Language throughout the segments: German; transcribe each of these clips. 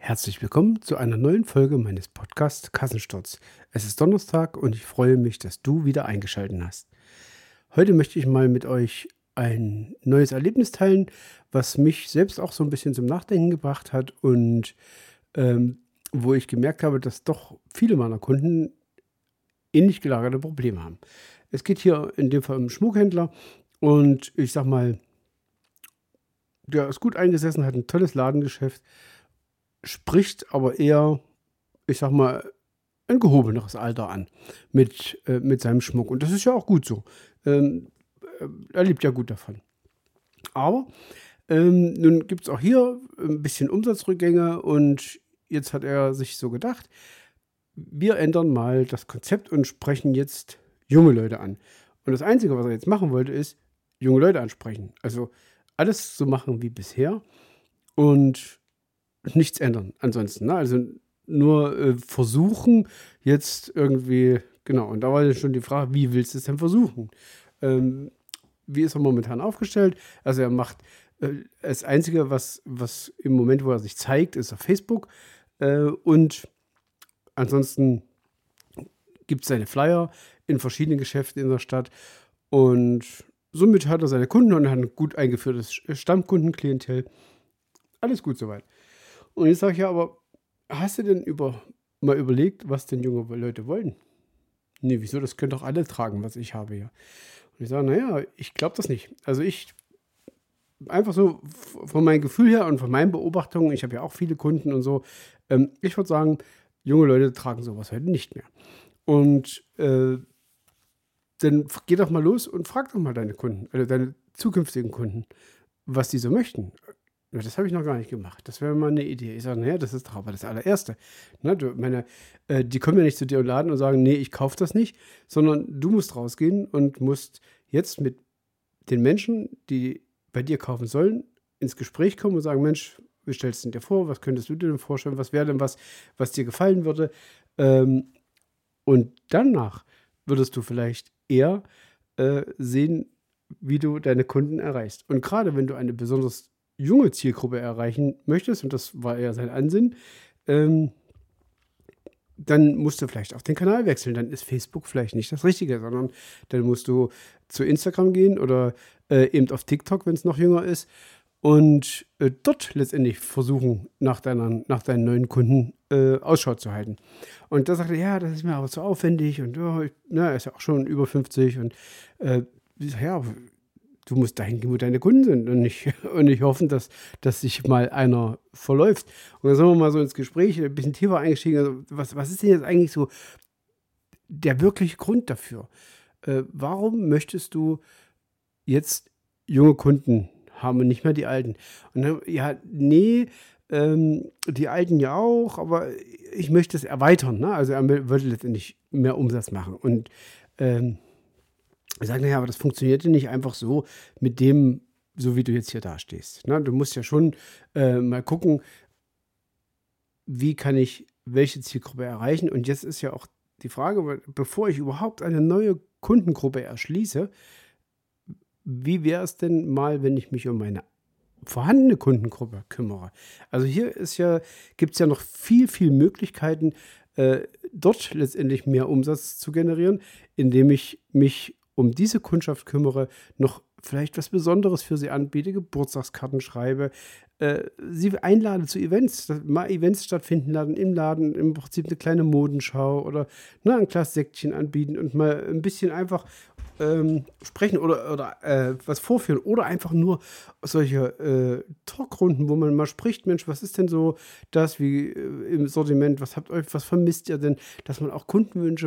Herzlich willkommen zu einer neuen Folge meines Podcasts Kassensturz. Es ist Donnerstag und ich freue mich, dass du wieder eingeschaltet hast. Heute möchte ich mal mit euch ein neues Erlebnis teilen, was mich selbst auch so ein bisschen zum Nachdenken gebracht hat und ähm, wo ich gemerkt habe, dass doch viele meiner Kunden ähnlich gelagerte Probleme haben. Es geht hier in dem Fall um einen Schmuckhändler und ich sag mal, der ist gut eingesessen, hat ein tolles Ladengeschäft, spricht aber eher, ich sag mal, ein gehobeneres Alter an mit seinem Schmuck. Und das ist ja auch gut so. Ähm, Er lebt ja gut davon. Aber nun gibt es auch hier ein bisschen Umsatzrückgänge und jetzt hat er sich so gedacht, wir ändern mal das Konzept und sprechen jetzt junge Leute an. Und das Einzige, was er jetzt machen wollte, ist junge Leute ansprechen. Also alles so machen wie bisher und nichts ändern ansonsten. Ne? Also nur versuchen jetzt irgendwie, genau, und da war ja schon die Frage, wie willst du es denn versuchen? Ähm, Wie ist er momentan aufgestellt? Also er macht das Einzige, was im Moment, wo er sich zeigt, ist auf Facebook. Und ansonsten gibt es seine Flyer in verschiedenen Geschäften in der Stadt. Und somit hat er seine Kunden und hat ein gut eingeführtes Stammkundenklientel. Alles gut soweit. Und jetzt sage ich ja, aber hast du denn mal überlegt, was denn junge Leute wollen? Nee, wieso? Das können doch alle tragen, was ich habe hier. Und ich sage, naja, ich glaube das nicht. Also ich, einfach so von meinem Gefühl her und von meinen Beobachtungen, ich habe ja auch viele Kunden und so, ich würde sagen, junge Leute tragen sowas heute nicht mehr. Und dann geh doch mal los und frag doch mal deine Kunden, also deine zukünftigen Kunden, was die so möchten. Ja, das habe ich noch gar nicht gemacht. Das wäre mal eine Idee. Ich sage, naja, das ist doch aber das allererste. Ne, die kommen ja nicht zu dir im Laden und sagen, nee, ich kaufe das nicht, sondern du musst rausgehen und musst jetzt mit den Menschen, die bei dir kaufen sollen, ins Gespräch kommen und sagen, Mensch, wie stellst du dir vor? Was könntest du dir denn vorstellen? Was wäre denn was dir gefallen würde? Ähm, und danach würdest du vielleicht eher sehen, wie du deine Kunden erreichst. Und gerade wenn du eine besonders junge Zielgruppe erreichen möchtest, und das war eher sein Ansinnen, ähm, dann musst du vielleicht auch den Kanal wechseln. Dann ist Facebook vielleicht nicht das Richtige, sondern dann musst du zu Instagram gehen oder eben auf TikTok, wenn es noch jünger ist, und dort letztendlich versuchen, nach deinen neuen Kunden Ausschau zu halten. Und da sagte er, ja, das ist mir aber zu aufwendig und ja, er ist ja auch schon über 50 und ich sag, ja, du musst dahin gehen, wo deine Kunden sind und nicht, und nicht hoffen, dass sich mal einer verläuft. Und dann sind wir mal so ins Gespräch, ein bisschen tiefer eingestiegen. Also, was ist denn jetzt eigentlich so der wirkliche Grund dafür? Warum möchtest du jetzt junge Kunden haben und nicht mehr die alten? Und dann, ja, nee, die alten ja auch, aber ich möchte es erweitern. Ne? Also er würde letztendlich mehr Umsatz machen. Und ich sage, naja, aber das funktioniert ja nicht einfach so mit dem, so wie du jetzt hier dastehst. Ne? Du musst ja schon mal gucken, wie kann ich welche Zielgruppe erreichen. Und jetzt ist ja auch die Frage, bevor ich überhaupt eine neue Kundengruppe erschließe, wie wäre es denn mal, wenn ich mich um meine vorhandene Kundengruppe kümmere? Also hier gibt es ja noch viel Möglichkeiten, dort letztendlich mehr Umsatz zu generieren, indem ich mich um diese Kundschaft kümmere, noch vielleicht was Besonderes für sie anbiete, Geburtstagskarten schreibe, sie einlade zu Events, dass mal Events stattfinden lassen im Laden, im Prinzip eine kleine Modenschau oder ein Glas Säckchen anbieten und mal ein bisschen einfach sprechen oder was vorführen oder einfach nur solche Talkrunden, wo man mal spricht, Mensch, was ist denn so das wie im Sortiment, was vermisst ihr denn, dass man auch Kundenwünsche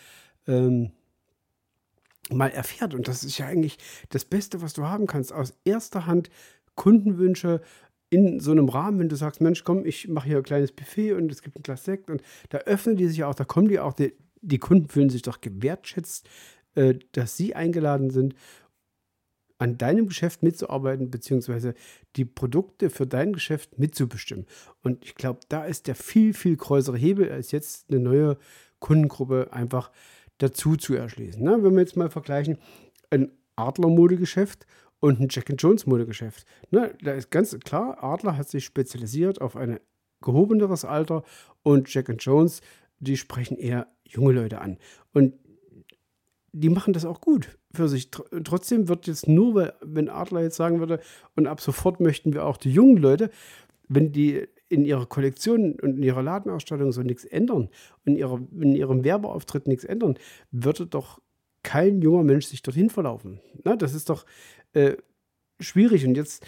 mal erfährt. Und das ist ja eigentlich das Beste, was du haben kannst, aus erster Hand Kundenwünsche in so einem Rahmen, wenn du sagst, Mensch, komm, ich mache hier ein kleines Buffet und es gibt ein Glas Sekt und da öffnen die sich ja auch, da kommen die auch, die Kunden fühlen sich doch gewertschätzt, dass sie eingeladen sind, an deinem Geschäft mitzuarbeiten, beziehungsweise die Produkte für dein Geschäft mitzubestimmen. Und ich glaube, da ist der viel größere Hebel, als jetzt eine neue Kundengruppe einfach dazu zu erschließen. Ne? Wenn wir jetzt mal vergleichen, ein Adler-Modegeschäft und ein Jack and Jones Modegeschäft. Ne? Da ist ganz klar, Adler hat sich spezialisiert auf eine gehobeneres Alter und Jack and Jones, die sprechen eher junge Leute an. Und die machen das auch gut für sich. Trotzdem wird jetzt nur, wenn Adler jetzt sagen würde, und ab sofort möchten wir auch die jungen Leute, wenn die in ihrer Kollektion und in ihrer Ladenausstattung so nichts ändern und in ihrem Werbeauftritt nichts ändern, würde doch kein junger Mensch sich dorthin verlaufen. Na, das ist doch schwierig. Und jetzt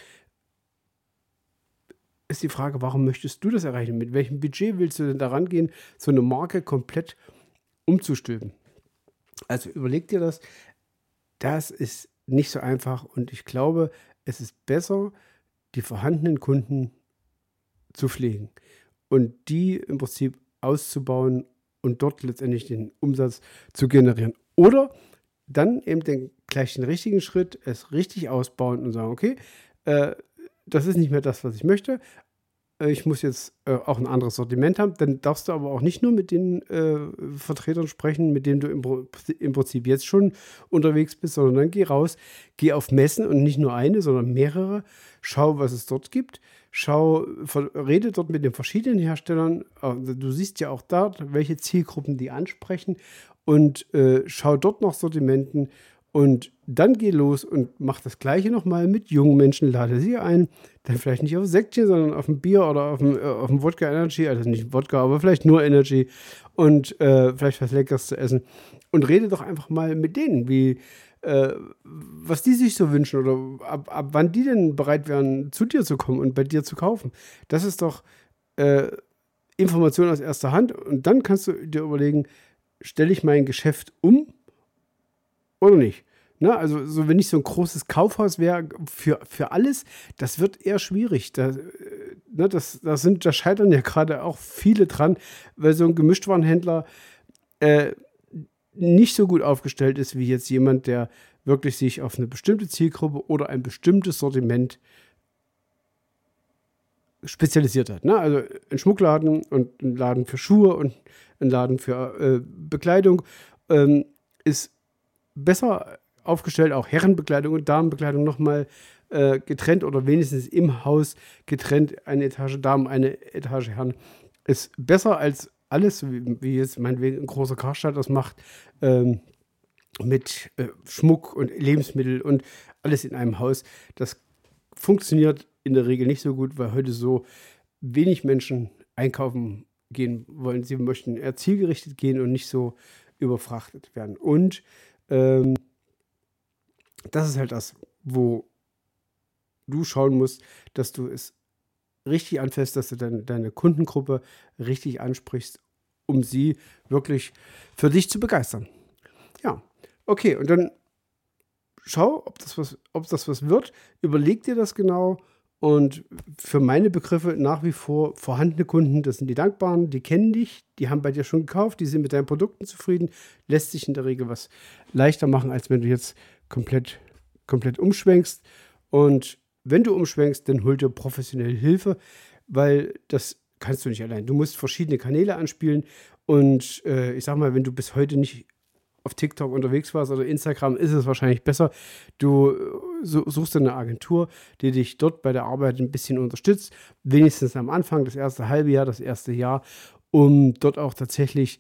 ist die Frage, warum möchtest du das erreichen? Mit welchem Budget willst du denn da rangehen, so eine Marke komplett umzustülpen? Also überleg dir das. Das ist nicht so einfach und ich glaube, es ist besser, die vorhandenen Kunden zu pflegen und die im Prinzip auszubauen und dort letztendlich den Umsatz zu generieren. Oder dann eben gleich den richtigen Schritt, es richtig ausbauen und sagen, okay, das ist nicht mehr das, was ich möchte. Ich muss jetzt auch ein anderes Sortiment haben. Dann darfst du aber auch nicht nur mit den Vertretern sprechen, mit denen du im Prinzip jetzt schon unterwegs bist, sondern dann geh raus, geh auf Messen und nicht nur eine, sondern mehrere. Schau, was es dort gibt. Rede dort mit den verschiedenen Herstellern. Du siehst ja auch dort, welche Zielgruppen die ansprechen und schau dort nach Sortimenten. Und dann geh los und mach das Gleiche nochmal mit jungen Menschen, lade sie ein, dann vielleicht nicht auf ein Säckchen, sondern auf ein Bier oder auf ein Wodka Energy, also nicht Wodka, aber vielleicht nur Energy und vielleicht was Leckeres zu essen. Und rede doch einfach mal mit denen, was die sich so wünschen oder ab wann die denn bereit wären, zu dir zu kommen und bei dir zu kaufen. Das ist doch Information aus erster Hand und dann kannst du dir überlegen, stelle ich mein Geschäft um oder nicht? Ne, also so, wenn ich so ein großes Kaufhaus wäre für alles, das wird eher schwierig. Da scheitern ja gerade auch viele dran, weil so ein Gemischtwarenhändler nicht so gut aufgestellt ist wie jetzt jemand, der wirklich sich auf eine bestimmte Zielgruppe oder ein bestimmtes Sortiment spezialisiert hat. Ne? Also ein Schmuckladen und ein Laden für Schuhe und ein Laden für Bekleidung ist besser aufgestellt, auch Herrenbekleidung und Damenbekleidung nochmal getrennt oder wenigstens im Haus getrennt, eine Etage Damen, eine Etage Herren, ist besser als alles, wie jetzt meinetwegen ein großer Karstadt das macht, mit Schmuck und Lebensmittel und alles in einem Haus. Das funktioniert in der Regel nicht so gut, weil heute so wenig Menschen einkaufen gehen wollen. Sie möchten eher zielgerichtet gehen und nicht so überfrachtet werden. Und das ist halt das, wo du schauen musst, dass du es richtig anfasst, dass du deine Kundengruppe richtig ansprichst, um sie wirklich für dich zu begeistern. Ja, okay, und dann schau, ob das was wird. Überleg dir das genau. Und für meine Begriffe nach wie vor vorhandene Kunden, das sind die Dankbaren, die kennen dich, die haben bei dir schon gekauft, die sind mit deinen Produkten zufrieden, lässt sich in der Regel was leichter machen, als wenn du jetzt komplett umschwenkst. Und wenn du umschwenkst, dann hol dir professionelle Hilfe, weil das kannst du nicht allein. Du musst verschiedene Kanäle anspielen und ich sag mal, wenn du bis heute nicht auf TikTok unterwegs warst oder Instagram, ist es wahrscheinlich besser. Du suchst eine Agentur, die dich dort bei der Arbeit ein bisschen unterstützt, wenigstens am Anfang, das erste halbe Jahr, das erste Jahr, um dort auch tatsächlich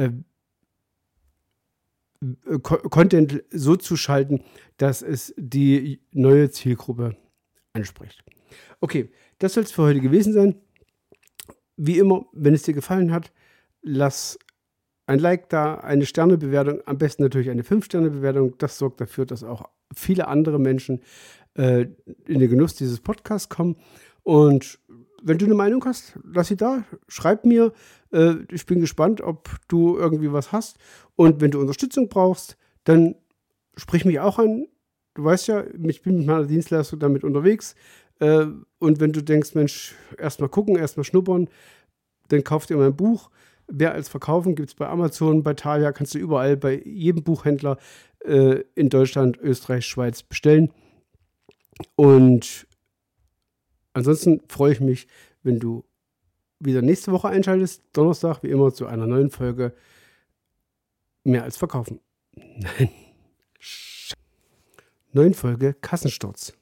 Content so zu schalten, dass es die neue Zielgruppe anspricht. Okay, das soll es für heute gewesen sein. Wie immer, wenn es dir gefallen hat, lass ein Like da, eine Sternebewertung, am besten natürlich eine 5-Sterne-Bewertung. Das sorgt dafür, dass auch viele andere Menschen in den Genuss dieses Podcasts kommen. Und wenn du eine Meinung hast, lass sie da, schreib mir. Ich bin gespannt, ob du irgendwie was hast. Und wenn du Unterstützung brauchst, dann sprich mich auch an. Du weißt ja, ich bin mit meiner Dienstleistung damit unterwegs. Und wenn du denkst, Mensch, erstmal gucken, erstmal schnuppern, dann kauf dir mein Buch. Mehr als verkaufen gibt es bei Amazon, bei Thalia, kannst du überall bei jedem Buchhändler in Deutschland, Österreich, Schweiz bestellen. Und ansonsten freue ich mich, wenn du wieder nächste Woche einschaltest, Donnerstag, wie immer, zu einer neuen Folge Mehr als verkaufen. Nein. Neuen Folge Kassensturz.